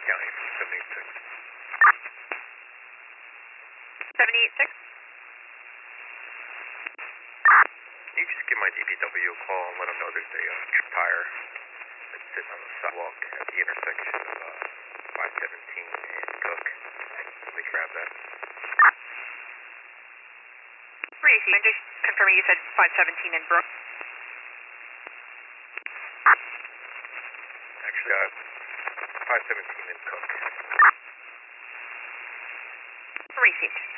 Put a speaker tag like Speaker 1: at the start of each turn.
Speaker 1: County from 786.
Speaker 2: 786?
Speaker 1: You just give my DPW a call and let them know there's a tire that's sitting on the sidewalk at the intersection of 517 and Cook. Somebody grab that.
Speaker 2: Reese, and just confirming you said 517 in Brook.
Speaker 1: Actually, 517 in Cook.
Speaker 2: Reese.